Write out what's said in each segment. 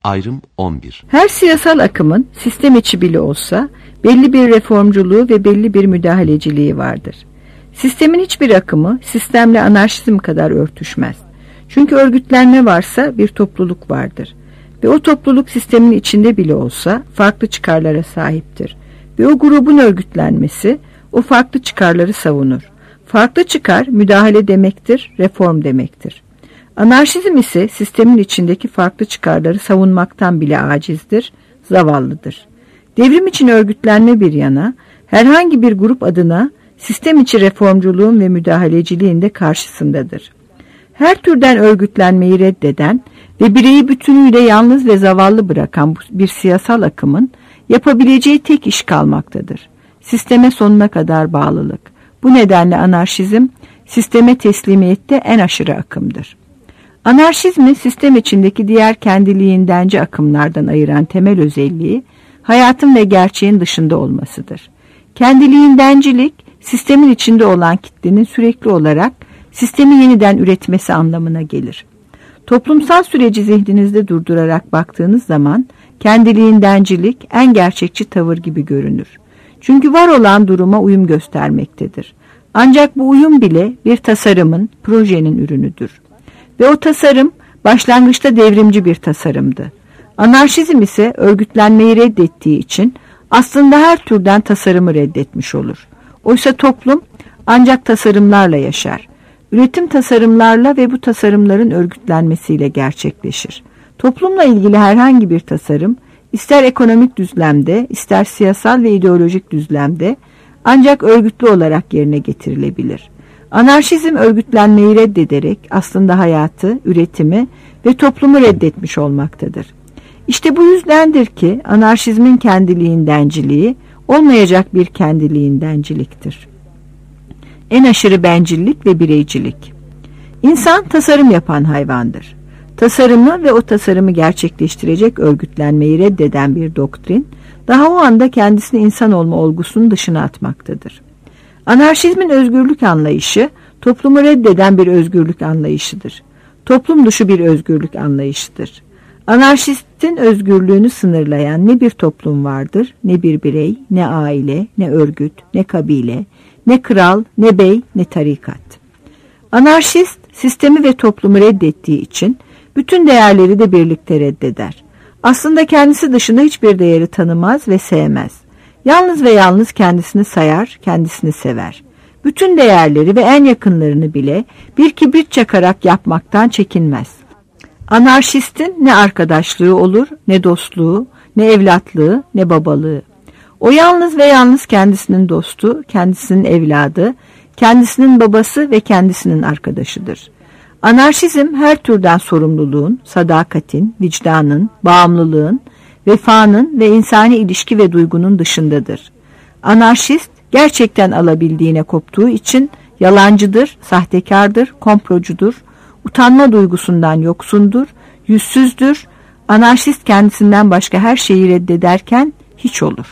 Ayrım 11. Her siyasal akımın sistem içi bile olsa belli bir reformculuğu ve belli bir müdahaleciliği vardır. Sistemin hiçbir akımı sistemle anarşizm kadar örtüşmez. Çünkü örgütlenme varsa bir topluluk vardır. Ve o topluluk sistemin içinde bile olsa farklı çıkarlara sahiptir. Ve o grubun örgütlenmesi o farklı çıkarları savunur. Farklı çıkar müdahale demektir, reform demektir. Anarşizm ise sistemin içindeki farklı çıkarları savunmaktan bile acizdir, zavallıdır. Devrim için örgütlenme bir yana, herhangi bir grup adına sistem içi reformculuğun ve müdahaleciliğin de karşısındadır. Her türden örgütlenmeyi reddeden ve bireyi bütünüyle yalnız ve zavallı bırakan bir siyasal akımın yapabileceği tek iş kalmaktadır. Sisteme sonuna kadar bağlılık. Bu nedenle anarşizm, sisteme teslimiyette en aşırı akımdır. Anarşizmi sistem içindeki diğer kendiliğindenci akımlardan ayıran temel özelliği, hayatın ve gerçeğin dışında olmasıdır. Kendiliğindencilik, sistemin içinde olan kitlenin sürekli olarak sistemi yeniden üretmesi anlamına gelir. Toplumsal süreci zihninizde durdurarak baktığınız zaman, kendiliğindencilik en gerçekçi tavır gibi görünür. Çünkü var olan duruma uyum göstermektedir. Ancak bu uyum bile bir tasarımın, projenin ürünüdür. Ve o tasarım başlangıçta devrimci bir tasarımdı. Anarşizm ise örgütlenmeyi reddettiği için aslında her türden tasarımı reddetmiş olur. Oysa toplum ancak tasarımlarla yaşar. Üretim tasarımlarla ve bu tasarımların örgütlenmesiyle gerçekleşir. Toplumla ilgili herhangi bir tasarım, ister ekonomik düzlemde, ister siyasal ve ideolojik düzlemde ancak örgütlü olarak yerine getirilebilir. Anarşizm örgütlenmeyi reddederek aslında hayatı, üretimi ve toplumu reddetmiş olmaktadır. İşte bu yüzdendir ki anarşizmin kendiliğindenciliği olmayacak bir kendiliğindenciliktir. En aşırı bencillik ve bireycilik. İnsan tasarım yapan hayvandır. Tasarımı ve o tasarımı gerçekleştirecek örgütlenmeyi reddeden bir doktrin, daha o anda kendisini insan olma olgusunun dışına atmaktadır. Anarşizmin özgürlük anlayışı, toplumu reddeden bir özgürlük anlayışıdır. Toplum dışı bir özgürlük anlayışıdır. Anarşistin özgürlüğünü sınırlayan ne bir toplum vardır, ne bir birey, ne aile, ne örgüt, ne kabile, ne kral, ne bey, ne tarikat. Anarşist, sistemi ve toplumu reddettiği için bütün değerleri de birlikte reddeder. Aslında kendisi dışında hiçbir değeri tanımaz ve sevmez. Yalnız ve yalnız kendisini sayar, kendisini sever. Bütün değerleri ve en yakınlarını bile bir kibrit çakarak yapmaktan çekinmez. Anarşistin ne arkadaşlığı olur, ne dostluğu, ne evlatlığı, ne babalığı. O yalnız ve yalnız kendisinin dostu, kendisinin evladı, kendisinin babası ve kendisinin arkadaşıdır. Anarşizm her türden sorumluluğun, sadakatin, vicdanın, bağımlılığın, vefanın ve insani ilişki ve duygunun dışındadır. Anarşist gerçekten alabildiğine koptuğu için yalancıdır, sahtekardır, komplocudur, utanma duygusundan yoksundur, yüzsüzdür. Anarşist kendisinden başka her şeyi reddederken hiç olur.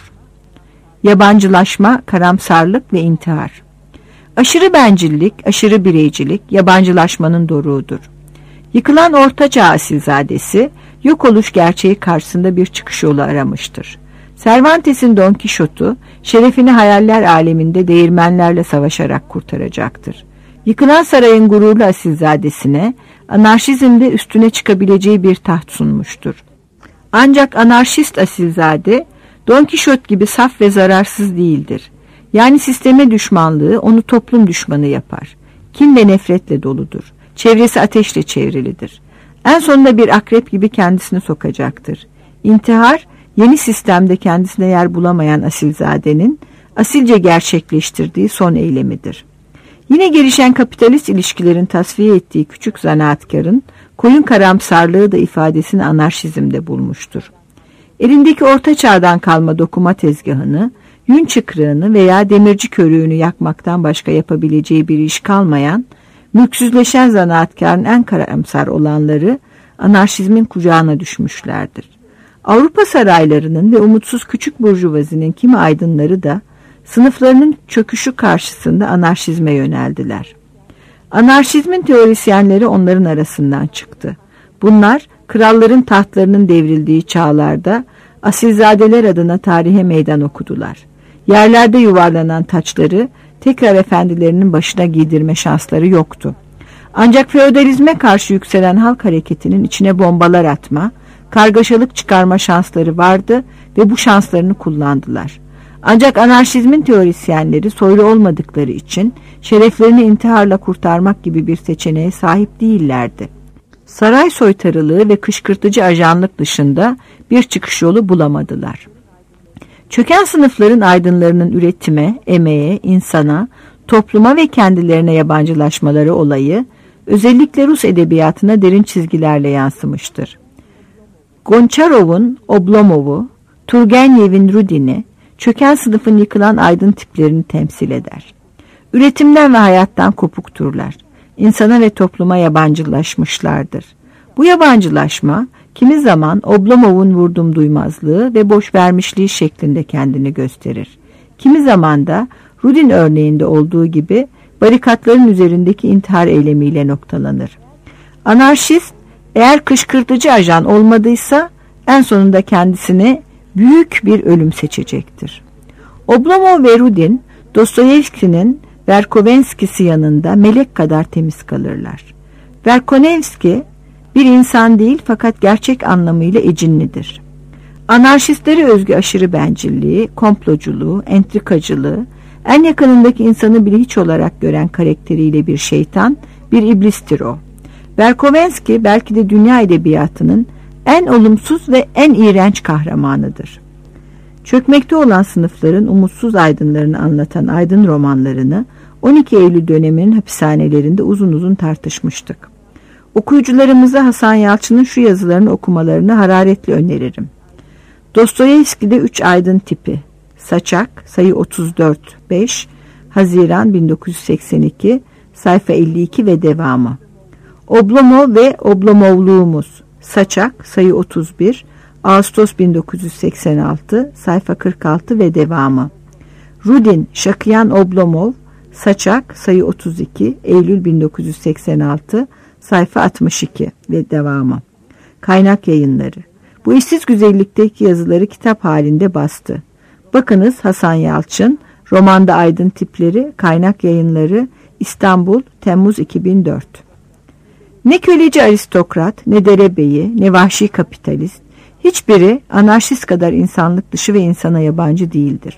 Yabancılaşma, karamsarlık ve intihar. Aşırı bencillik, aşırı bireycilik yabancılaşmanın doruğudur. Yıkılan ortaçağ asilzadesi yok oluş gerçeği karşısında bir çıkış yolu aramıştır. Cervantes'in Don Kişot'u şerefini hayaller aleminde değirmenlerle savaşarak kurtaracaktır. Yıkılan sarayın gururlu asilzadesine anarşizmde üstüne çıkabileceği bir taht sunmuştur. Ancak anarşist asilzade Don Kişot gibi saf ve zararsız değildir. Yani sisteme düşmanlığı onu toplum düşmanı yapar. Kin ve nefretle doludur. Çevresi ateşle çevrilidir. En sonunda bir akrep gibi kendisini sokacaktır. İntihar, yeni sistemde kendisine yer bulamayan asilzadenin asilce gerçekleştirdiği son eylemidir. Yine gelişen kapitalist ilişkilerin tasfiye ettiği küçük zanaatkarın koyun karamsarlığı da ifadesini anarşizmde bulmuştur. Elindeki orta çağdan kalma dokuma tezgahını, yün çıkrığını veya demirci körüğünü yakmaktan başka yapabileceği bir iş kalmayan, mülksüzleşen zanaatkarın en karamsar olanları anarşizmin kucağına düşmüşlerdir. Avrupa saraylarının ve umutsuz küçük burjuvazinin kimi aydınları da sınıflarının çöküşü karşısında anarşizme yöneldiler. Anarşizmin teorisyenleri onların arasından çıktı. Bunlar kralların tahtlarının devrildiği çağlarda asilzadeler adına tarihe meydan okudular. Yerlerde yuvarlanan taçları tekrar efendilerinin başına giydirme şansları yoktu. Ancak feodalizme karşı yükselen halk hareketinin içine bombalar atma, kargaşalık çıkarma şansları vardı ve bu şanslarını kullandılar. Ancak anarşizmin teorisyenleri soylu olmadıkları için şereflerini intiharla kurtarmak gibi bir seçeneğe sahip değillerdi. Saray soytarılığı ve kışkırtıcı ajanlık dışında bir çıkış yolu bulamadılar. Çöken sınıfların aydınlarının üretime, emeğe, insana, topluma ve kendilerine yabancılaşmaları olayı özellikle Rus edebiyatına derin çizgilerle yansımıştır. Gonçarov'un Oblomov'u, Turgenev'in Rudin'i, çöken sınıfın yıkılan aydın tiplerini temsil eder. Üretimden ve hayattan kopukturlar. İnsana ve topluma yabancılaşmışlardır. Bu yabancılaşma kimi zaman Oblomov'un vurdumduymazlığı ve boşvermişliği şeklinde kendini gösterir. Kimi zaman da Rudin örneğinde olduğu gibi barikatların üzerindeki intihar eylemiyle noktalanır. Anarşist eğer kışkırtıcı ajan olmadıysa en sonunda kendisine büyük bir ölüm seçecektir. Oblomov ve Rudin, Dostoyevski'nin Verkovensky'si yanında melek kadar temiz kalırlar. Verkovensky bir insan değil fakat gerçek anlamıyla ecinlidir. Anarşistlere özgü aşırı bencilliği, komploculuğu, entrikacılığı, en yakınındaki insanı bile hiç olarak gören karakteriyle bir şeytan, bir iblistir o. Verkovensky belki de dünya edebiyatının en olumsuz ve en iğrenç kahramanıdır. Çökmekte olan sınıfların umutsuz aydınlarını anlatan aydın romanlarını 12 Eylül döneminin hapishanelerinde uzun uzun tartışmıştık. Okuyucularımıza Hasan Yalçın'ın şu yazılarını okumalarını hararetle öneririm. Dostoyevski'de 3 aydın tipi. Saçak, sayı 34, 5, Haziran 1982, sayfa 52 ve devamı. Oblomov ve Oblomovluğumuz. Saçak, sayı 31, Ağustos 1986, sayfa 46 ve devamı. Rudin, Şakıyan Oblomov, Saçak, sayı 32, Eylül 1986, sayfa 62 ve devamı. Kaynak Yayınları. Bu eşsiz güzellikteki yazıları kitap halinde bastı. Bakınız Hasan Yalçın, Romanda Aydın Tipleri, Kaynak Yayınları, İstanbul, Temmuz 2004. Ne köleci aristokrat, ne derebeyi, ne vahşi kapitalist, hiçbiri anarşist kadar insanlık dışı ve insana yabancı değildir.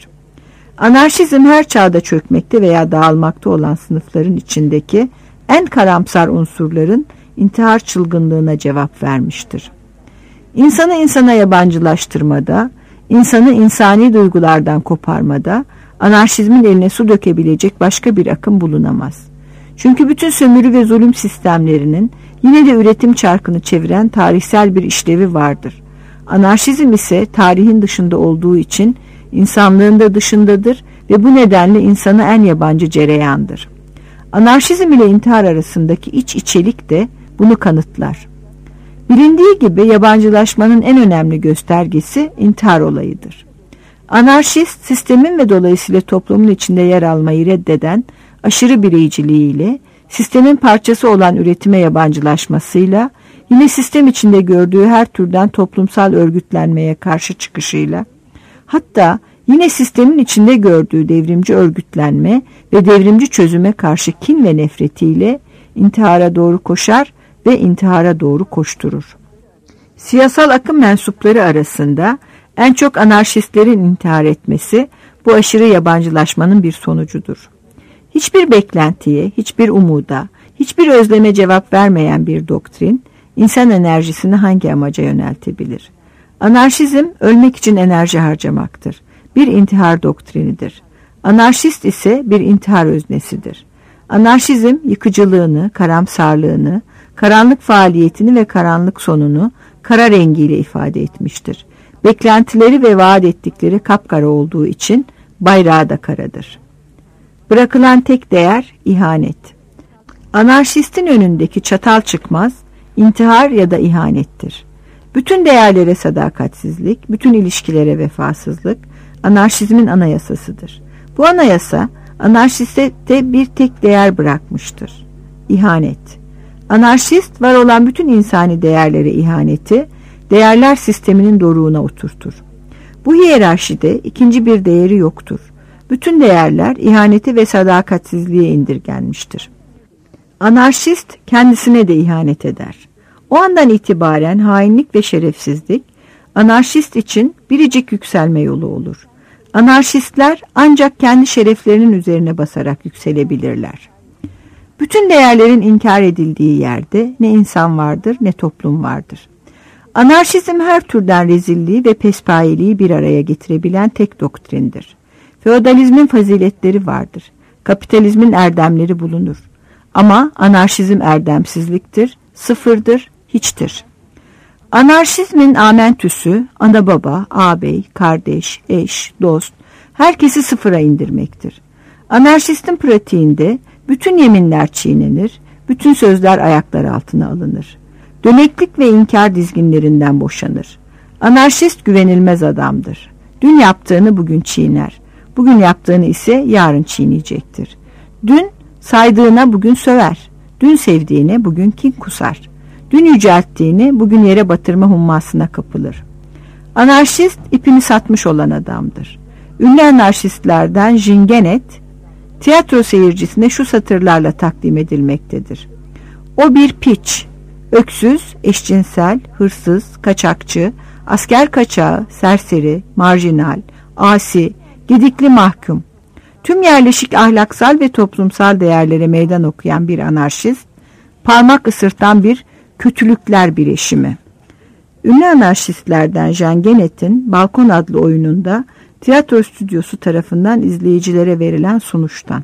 Anarşizm her çağda çökmekte veya dağılmakta olan sınıfların içindeki en karamsar unsurların intihar çılgınlığına cevap vermiştir. İnsanı insana yabancılaştırmada, insanı insani duygulardan koparmada anarşizmin eline su dökebilecek başka bir akım bulunamaz. Çünkü bütün sömürü ve zulüm sistemlerinin yine de üretim çarkını çeviren tarihsel bir işlevi vardır. Anarşizm ise tarihin dışında olduğu için insanlığın da dışındadır ve bu nedenle insana en yabancı cereyandır. Anarşizm ile intihar arasındaki iç içelik de bunu kanıtlar. Bilindiği gibi yabancılaşmanın en önemli göstergesi intihar olayıdır. Anarşist, sistemin ve dolayısıyla toplumun içinde yer almayı reddeden aşırı bireyciliğiyle, sistemin parçası olan üretime yabancılaşmasıyla, yine sistem içinde gördüğü her türden toplumsal örgütlenmeye karşı çıkışıyla, hatta yine sistemin içinde gördüğü devrimci örgütlenme ve devrimci çözüme karşı kin ve nefretiyle intihara doğru koşar ve intihara doğru koşturur. Siyasal akım mensupları arasında en çok anarşistlerin intihar etmesi bu aşırı yabancılaşmanın bir sonucudur. Hiçbir beklentiye, hiçbir umuda, hiçbir özleme cevap vermeyen bir doktrin, insan enerjisini hangi amaca yöneltebilir? Anarşizm, ölmek için enerji harcamaktır. Bir intihar doktrinidir. Anarşist ise bir intihar öznesidir. Anarşizm, yıkıcılığını, karamsarlığını, karanlık faaliyetini ve karanlık sonunu kara rengiyle ifade etmiştir. Beklentileri ve vaat ettikleri kapkara olduğu için bayrağı da karadır. Bırakılan tek değer ihanet. Anarşistin önündeki çatal çıkmaz, intihar ya da ihanettir. Bütün değerlere sadakatsizlik, bütün ilişkilere vefasızlık anarşizmin anayasasıdır. Bu anayasa anarşiste bir tek değer bırakmıştır. İhanet. Anarşist, var olan bütün insani değerlere ihaneti, değerler sisteminin doruğuna oturtur. Bu hiyerarşide ikinci bir değeri yoktur. Bütün değerler ihaneti ve sadakatsizliğe indirgenmiştir. Anarşist kendisine de ihanet eder. O andan itibaren hainlik ve şerefsizlik, anarşist için biricik yükselme yolu olur. Anarşistler ancak kendi şereflerinin üzerine basarak yükselebilirler. Bütün değerlerin inkar edildiği yerde ne insan vardır ne toplum vardır. Anarşizm her türden rezilliği ve pespayeliği bir araya getirebilen tek doktrindir. Feodalizmin faziletleri vardır. Kapitalizmin erdemleri bulunur. Ama anarşizm erdemsizliktir, sıfırdır, hiçtir. Anarşizmin amentüsü ana baba, ağabey, kardeş, eş, dost, herkesi sıfıra indirmektir. Anarşistin pratiğinde bütün yeminler çiğnenir, bütün sözler ayaklar altına alınır. Döneklik ve inkar dizginlerinden boşanır. Anarşist güvenilmez adamdır. Dün yaptığını bugün çiğner. Bugün yaptığını ise yarın çiğneyecektir. Dün saydığına bugün söver. Dün sevdiğine bugün kin kusar. Dün yücelttiğini bugün yere batırma hummasına kapılır. Anarşist ipini satmış olan adamdır. Ünlü anarşistlerden Jean Genet, tiyatro seyircisine şu satırlarla takdim edilmektedir. O bir piç, öksüz, eşcinsel, hırsız, kaçakçı, asker kaçağı, serseri, marjinal, asi, gedikli mahkum. Tüm yerleşik ahlaksal ve toplumsal değerlere meydan okuyan bir anarşist, parmak ısırtan bir kötülükler bileşimi. Ünlü anarşistlerden Jean Genet'in Balkon adlı oyununda tiyatro stüdyosu tarafından izleyicilere verilen sunuştan.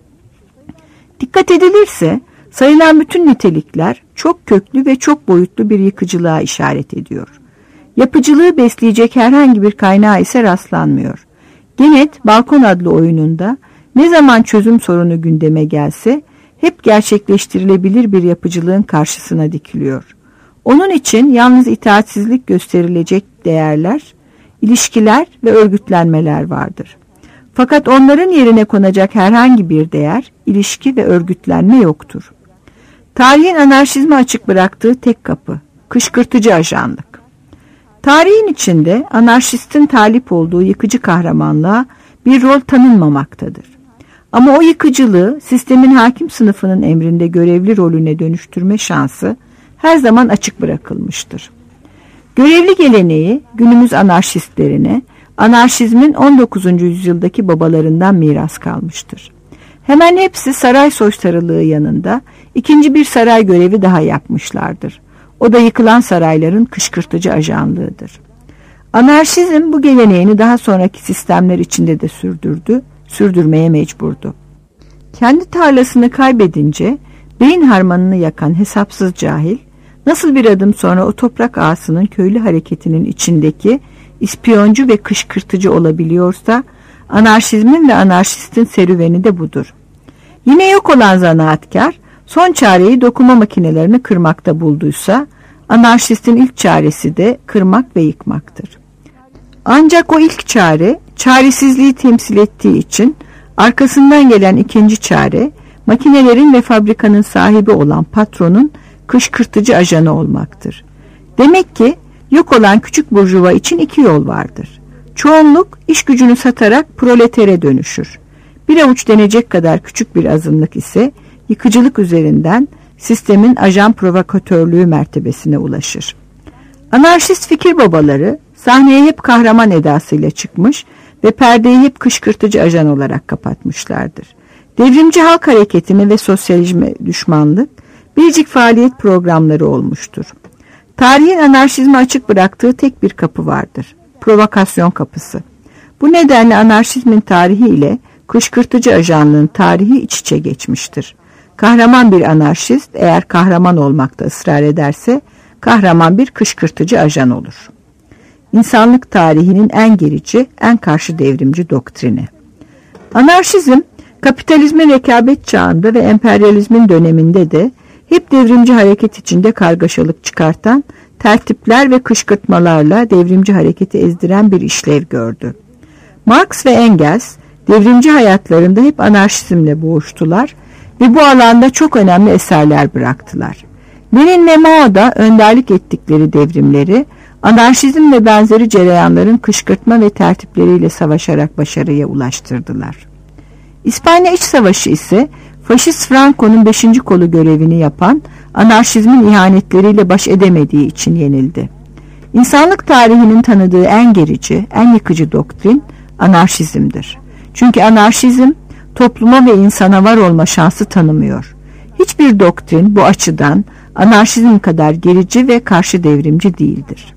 Dikkat edilirse sayılan bütün nitelikler çok köklü ve çok boyutlu bir yıkıcılığa işaret ediyor. Yapıcılığı besleyecek herhangi bir kaynağı ise rastlanmıyor. Genet, Balkon adlı oyununda ne zaman çözüm sorunu gündeme gelse hep gerçekleştirilebilir bir yapıcılığın karşısına dikiliyor. Onun için yalnız itaatsizlik gösterilecek değerler, ilişkiler ve örgütlenmeler vardır. Fakat onların yerine konacak herhangi bir değer, ilişki ve örgütlenme yoktur. Tarihin anarşizme açık bıraktığı tek kapı, kışkırtıcı ajanlık. Tarihin içinde anarşistin talip olduğu yıkıcı kahramanlığa bir rol tanınmamaktadır. Ama o yıkıcılığı sistemin hakim sınıfının emrinde görevli rolüne dönüştürme şansı her zaman açık bırakılmıştır. Görevli geleneği günümüz anarşistlerine anarşizmin 19. yüzyıldaki babalarından miras kalmıştır. Hemen hepsi saray soytarılığı yanında ikinci bir saray görevi daha yapmışlardır. O da yıkılan sarayların kışkırtıcı ajanlığıdır. Anarşizm bu geleneğini daha sonraki sistemler içinde de sürdürmeye mecburdu. Kendi tarlasını kaybedince beyin harmanını yakan hesapsız cahil, nasıl bir adım sonra o toprak ağasının köylü hareketinin içindeki ispiyoncu ve kışkırtıcı olabiliyorsa, anarşizmin ve anarşistin serüveni de budur. Yine yok olan zanaatkar, son çareyi dokuma makinelerini kırmakta bulduysa, anarşistin ilk çaresi de kırmak ve yıkmaktır. Ancak o ilk çare, çaresizliği temsil ettiği için, arkasından gelen ikinci çare, makinelerin ve fabrikanın sahibi olan patronun kışkırtıcı ajanı olmaktır. Demek ki yok olan küçük burjuva için iki yol vardır. Çoğunluk iş gücünü satarak proletere dönüşür. Bir avuç denecek kadar küçük bir azınlık ise yıkıcılık üzerinden sistemin ajan provokatörlüğü mertebesine ulaşır. Anarşist fikir babaları sahneye hep kahraman edasıyla çıkmış ve perdeyi hep kışkırtıcı ajan olarak kapatmışlardır. Devrimci halk hareketini ve sosyalizme düşmanlık biricik faaliyet programları olmuştur. Tarihin anarşizme açık bıraktığı tek bir kapı vardır. Provokasyon kapısı. Bu nedenle anarşizmin tarihi ile kışkırtıcı ajanlığın tarihi iç içe geçmiştir. Kahraman bir anarşist eğer kahraman olmakta ısrar ederse kahraman bir kışkırtıcı ajan olur. İnsanlık tarihinin en gerici, en karşı devrimci doktrini. Anarşizm, kapitalizmin rekabet çağında ve emperyalizmin döneminde de hep devrimci hareket içinde kargaşalık çıkartan tertipler ve kışkırtmalarla devrimci hareketi ezdiren bir işlev gördü. Marx ve Engels devrimci hayatlarında hep anarşizmle boğuştular ve bu alanda çok önemli eserler bıraktılar. Lenin ve Mao da önderlik ettikleri devrimleri, anarşizm ve benzeri cereyanların kışkırtma ve tertipleriyle savaşarak başarıya ulaştırdılar. İspanya İç Savaşı ise faşist Franco'nun 5. kolu görevini yapan anarşizmin ihanetleriyle baş edemediği için yenildi. İnsanlık tarihinin tanıdığı en gerici, en yıkıcı doktrin anarşizmdir. Çünkü anarşizm topluma ve insana var olma şansı tanımıyor. Hiçbir doktrin bu açıdan anarşizm kadar gerici ve karşı devrimci değildir.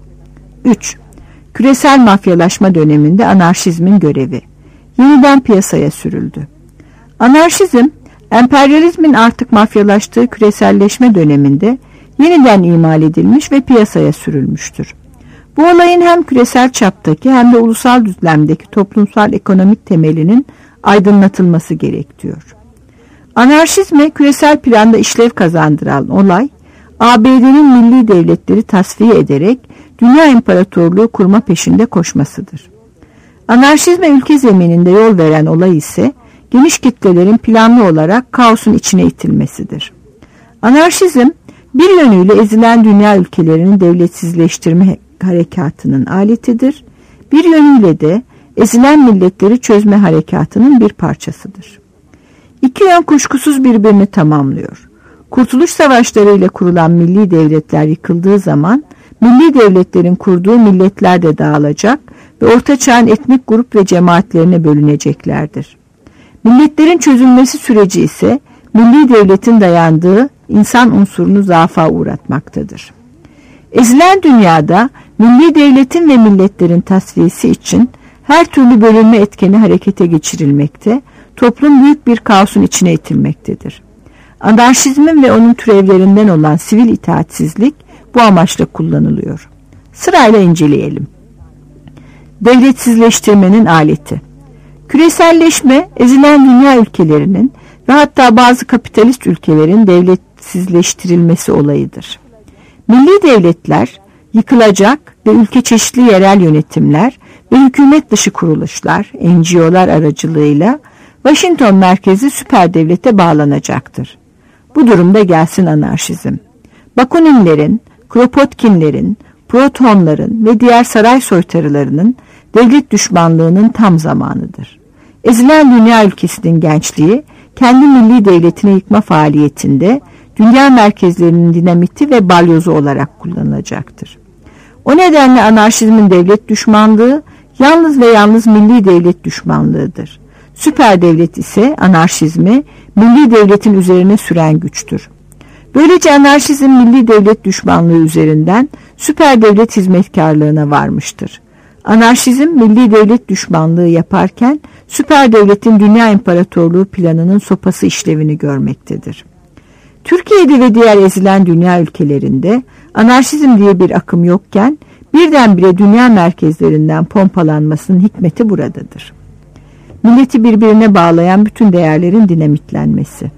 3. Küresel mafyalaşma döneminde anarşizmin görevi yeniden piyasaya sürüldü. Anarşizm, emperyalizmin artık mafyalaştığı küreselleşme döneminde yeniden imal edilmiş ve piyasaya sürülmüştür. Bu olayın hem küresel çaptaki hem de ulusal düzlemdeki toplumsal ekonomik temelinin aydınlatılması gerekiyor. Anarşizme küresel planda işlev kazandıran olay, ABD'nin milli devletleri tasfiye ederek dünya imparatorluğu kurma peşinde koşmasıdır. Anarşizme ülke zemininde yol veren olay ise geniş kitlelerin planlı olarak kaosun içine itilmesidir. Anarşizm bir yönüyle ezilen dünya ülkelerinin devletsizleştirme harekatının aletidir, bir yönüyle de ezilen milletleri çözme harekatının bir parçasıdır. İki yön kuşkusuz birbirini tamamlıyor. Kurtuluş savaşlarıyla kurulan milli devletler yıkıldığı zaman milli devletlerin kurduğu milletler de dağılacak ve Orta Çağ'ın etnik grup ve cemaatlerine bölüneceklerdir. Milletlerin çözülmesi süreci ise milli devletin dayandığı insan unsurunu zaafa uğratmaktadır. Ezilen dünyada milli devletin ve milletlerin tasfiyesi için her türlü bölünme etkeni harekete geçirilmekte, toplum büyük bir kaosun içine itilmektedir. Anarşizmin ve onun türevlerinden olan sivil itaatsizlik bu amaçla kullanılıyor. Sırayla inceleyelim. Devletsizleştirmenin aleti. Küreselleşme, ezilen dünya ülkelerinin ve hatta bazı kapitalist ülkelerin devletsizleştirilmesi olayıdır. Milli devletler yıkılacak ve ülke çeşitli yerel yönetimler ve hükümet dışı kuruluşlar, NGO'lar aracılığıyla Washington merkezli süper devlete bağlanacaktır. Bu durumda gelsin anarşizm. Bakuninlerin, Kropotkinlerin, Protonların ve diğer saray soytarılarının devlet düşmanlığının tam zamanıdır. Ezilen dünya ülkesinin gençliği kendi milli devletini yıkma faaliyetinde dünya merkezlerinin dinamiti ve balyozu olarak kullanılacaktır. O nedenle anarşizmin devlet düşmanlığı yalnız ve yalnız milli devlet düşmanlığıdır. Süper devlet ise anarşizmi milli devletin üzerine süren güçtür. Böylece anarşizm milli devlet düşmanlığı üzerinden süper devlet hizmetkarlığına varmıştır. Anarşizm milli devlet düşmanlığı yaparken süper devletin dünya imparatorluğu planının sopası işlevini görmektedir. Türkiye'de ve diğer ezilen dünya ülkelerinde anarşizm diye bir akım yokken birdenbire dünya merkezlerinden pompalanmasının hikmeti buradadır. Milleti birbirine bağlayan bütün değerlerin dinamitlenmesi.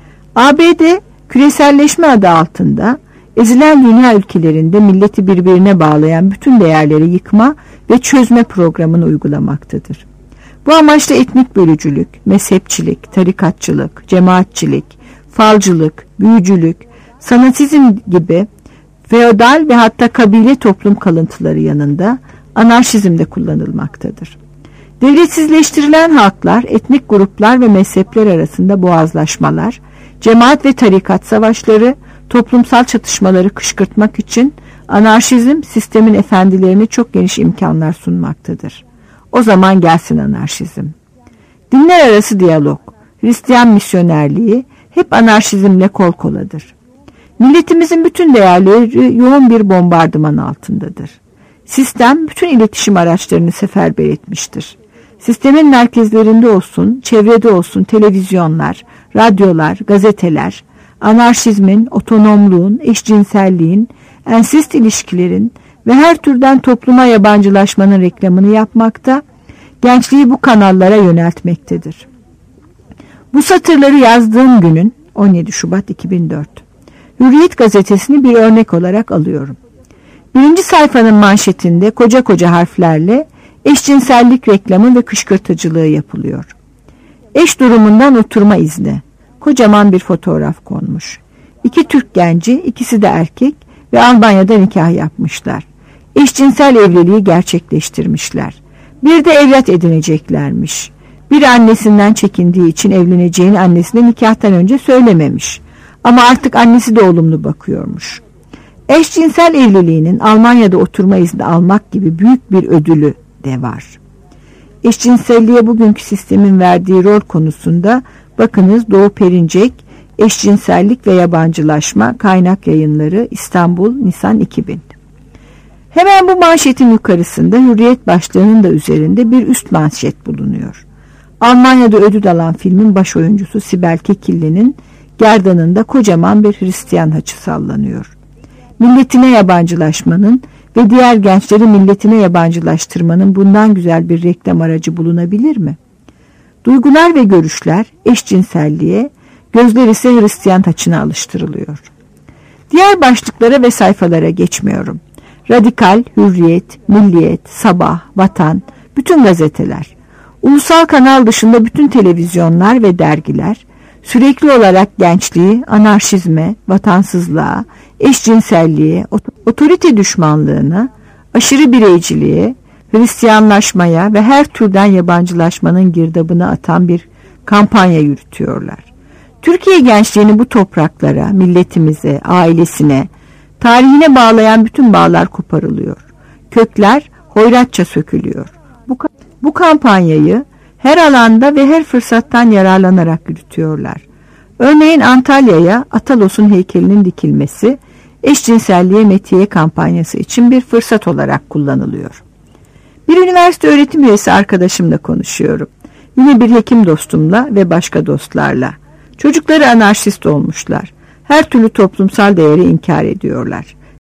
ABD küreselleşme adı altında ezilen dünya ülkelerinde milleti birbirine bağlayan bütün değerleri yıkma ve çözme programını uygulamaktadır. Bu amaçla etnik bölücülük, mezhepçilik, tarikatçılık, cemaatçilik, falcılık, büyücülük, sanatizm gibi feodal ve hatta kabile toplum kalıntıları yanında anarşizm de kullanılmaktadır. Devletsizleştirilen halklar, etnik gruplar ve mezhepler arasında boğazlaşmalar, cemaat ve tarikat savaşları, toplumsal çatışmaları kışkırtmak için anarşizm sistemin efendilerine çok geniş imkanlar sunmaktadır. O zaman gelsin anarşizm. Dinler arası diyalog, Hristiyan misyonerliği hep anarşizmle kol koladır. Milletimizin bütün değerleri yoğun bir bombardıman altındadır. Sistem bütün iletişim araçlarını seferber etmiştir. Sistemin merkezlerinde olsun, çevrede olsun televizyonlar, radyolar, gazeteler, anarşizmin, otonomluğun, eşcinselliğin, ensest ilişkilerin ve her türden topluma yabancılaşmanın reklamını yapmakta, gençliği bu kanallara yöneltmektedir. Bu satırları yazdığım günün 17 Şubat 2004. Hürriyet gazetesini bir örnek olarak alıyorum. Birinci sayfanın manşetinde koca koca harflerle eşcinsellik reklamı ve kışkırtıcılığı yapılıyor. Eş durumundan oturma izni. Kocaman bir fotoğraf konmuş. 2 Türk genci, ikisi de erkek ve Almanya'da nikah yapmışlar. Eşcinsel evliliği gerçekleştirmişler. Bir de evlat edineceklermiş. Bir annesinden çekindiği için evleneceğini annesine nikahtan önce söylememiş. Ama artık annesi de olumlu bakıyormuş. Eşcinsel evliliğinin Almanya'da oturma izni almak gibi büyük bir ödülü de var. Eşcinselliğe bugünkü sistemin verdiği rol konusunda bakınız Doğu Perinçek, Eşcinsellik ve Yabancılaşma, Kaynak Yayınları, İstanbul, Nisan 2000. Hemen bu manşetin yukarısında Hürriyet başlığının da üzerinde bir üst manşet bulunuyor. Almanya'da ödül alan filmin baş oyuncusu Sibel Kekilli'nin gerdanında kocaman bir Hristiyan haçı sallanıyor. Milletine yabancılaşmanın ve diğer gençleri milletine yabancılaştırmanın bundan güzel bir reklam aracı bulunabilir mi? Duygular ve görüşler eşcinselliğe, gözler ise Hristiyan haçına alıştırılıyor. Diğer başlıklara ve sayfalara geçmiyorum. Radikal, Hürriyet, Milliyet, Sabah, Vatan, bütün gazeteler, ulusal kanal dışında bütün televizyonlar ve dergiler sürekli olarak gençliği, anarşizme, vatansızlığa, eşcinselliğe, otorite düşmanlığına, aşırı bireyciliğe, Hristiyanlaşmaya ve her türden yabancılaşmanın girdabına atan bir kampanya yürütüyorlar. Türkiye gençliğini bu topraklara, milletimize, ailesine, tarihine bağlayan bütün bağlar koparılıyor. Kökler hoyratça sökülüyor. Bu kampanyayı her alanda ve her fırsattan yararlanarak yürütüyorlar. Örneğin Antalya'ya Atalos'un heykelinin dikilmesi, eşcinselliğe metiye kampanyası için bir fırsat olarak kullanılıyor. Bir üniversite öğretim üyesi arkadaşımla konuşuyorum. Yine bir hekim dostumla ve başka dostlarla. Çocukları anarşist olmuşlar. Her türlü toplumsal değeri inkar ediyorlar.